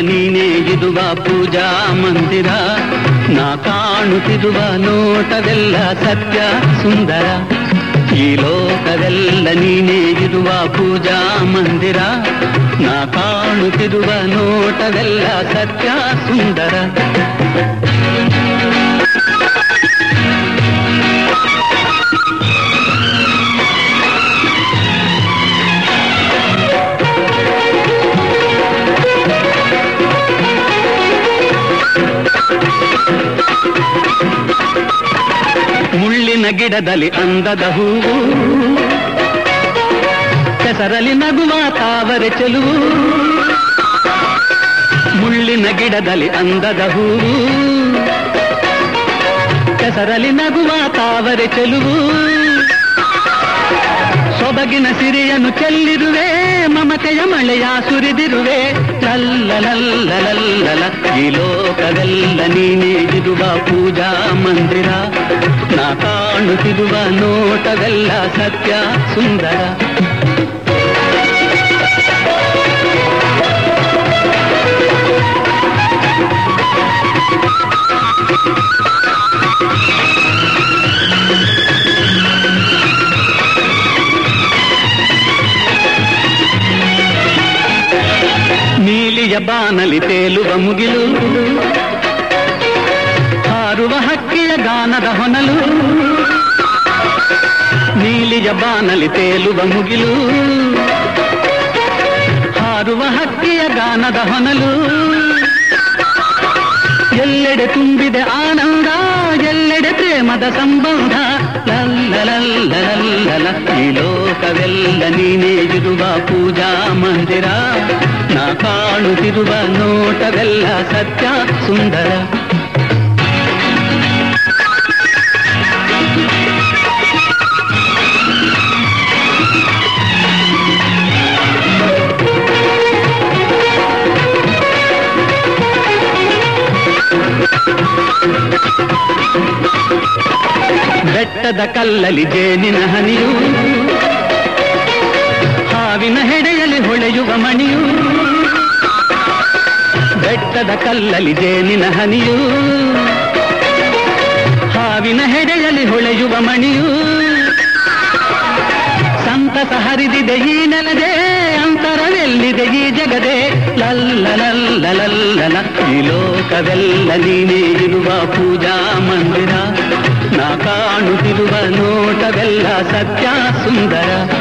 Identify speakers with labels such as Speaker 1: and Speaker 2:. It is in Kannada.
Speaker 1: ನೀನೇ ಇರುವ ಪೂಜಾ ಮಂದಿರ. ನಾ ಕಾಣುತ್ತಿರುವ ನೋಟವೆಲ್ಲ ಸತ್ಯ ಸುಂದರ. ಈ ಲೋಕವೆಲ್ಲ ನೀನೇ ಇರುವ ಪೂಜಾ ಮಂದಿರ. ನಾ ಕಾಣುತ್ತಿರುವ ನೋಟವೆಲ್ಲ ಸತ್ಯ ಸುಂದರ. ಮುಳ್ಳಿನ ಗಿಡದಲ್ಲಿ ಅಂದದ ಹೂವು, ಕೆಸರಲ್ಲಿ ನಗುವ ತಾವರೆ ಚೆಲುವು. ಮುಳ್ಳಿನ ಗಿಡದಲ್ಲಿ ಅಂದದ ಹೂವು, ಕೆಸರಲ್ಲಿ ನಗುವ ತಾವರೆ ಚೆಲುವು. ಸೊಬಗಿನ ಸಿರಿಯನ್ನು ಚೆಲ್ಲಿರುವೆ, ಮಮತೆಯ ಮಳೆಯ ಸುರಿದಿರುವೆ. ಲಲ್ಲಲಲ್ಲಲಲ್ಲಲ ಈ ಲೋಕವೆಲ್ಲ ನೀನೇ ಇರುವ ಪೂಜಾ ಮಂದಿರ. ನಾ ಕಾಣುತ್ತಿರುವ ನೋಟವೆಲ್ಲ ಸತ್ಯ ಸುಂದರ. ನೀಲಿಯ ಬಾನಲಿ ತೇಲುವ ಮುಗಿಲು, ಹಾರುವ ಹಕ್ಕಿಯ ಗಾನದ ಹೊನಲು. ನೀಲಿಯ ಬಾನಲಿ ತೇಲುವ ಮುಗಿಲು, ಹಾರುವ ಹಕ್ಕಿಯ ಗಾನದ ಹೊನಲು. ಎಲ್ಲೆಡೆ ತುಂಬಿದೆ ಆನಂದ, ಎಲ್ಲೆಡೆ ಪ್ರೇಮದ ಸಂಬಂಧ. ಲಲ್ಲಲಲ್ಲಲಲ್ಲಲ ಈ ಲೋಕವೆಲ್ಲ ನೀನೇ ಇರುವ ಪೂಜಾ ಮಂದಿರ. ನಾ ಕಾಣುತ್ತಿರುವ ನೋಟವೆಲ್ಲ ಸತ್ಯ ಸುಂದರ. ಬೆಟ್ಟದ ಕಲ್ಲಲಿ ಜೇನಿನ ಹನಿಯು, ಹಾವಿನ ಹೆಡೆಯಲ್ಲಿ ಹೊಳೆಯುವ ಮಣಿಯು. ಬೆಟ್ಟದ ಕಲ್ಲಲಿ ಜೇನಿನ ಹನಿಯು, ಹಾವಿನ ಹೆಡೆಯಲ್ಲಿ ಹೊಳೆಯುವ ಮಣಿಯು. ಸಂತಸ ಹರಿದಿದೆ ಈ ನೆಲದೆ, ಅಂತರವೆಲ್ಲಿದೆ ಈ ಜಗದೆ. ಲಲ್ಲಲಲ್ಲಲಲ್ಲಲ ಈ ಲೋಕವೆಲ್ಲ ನೀನೇ ಇರುವ ಪೂಜಾ ಮಂದಿರ. ನಾ ಕಾಣುತ್ತಿರುವ ನೋಟವೆಲ್ಲ ಸತ್ಯ ಸುಂದರ.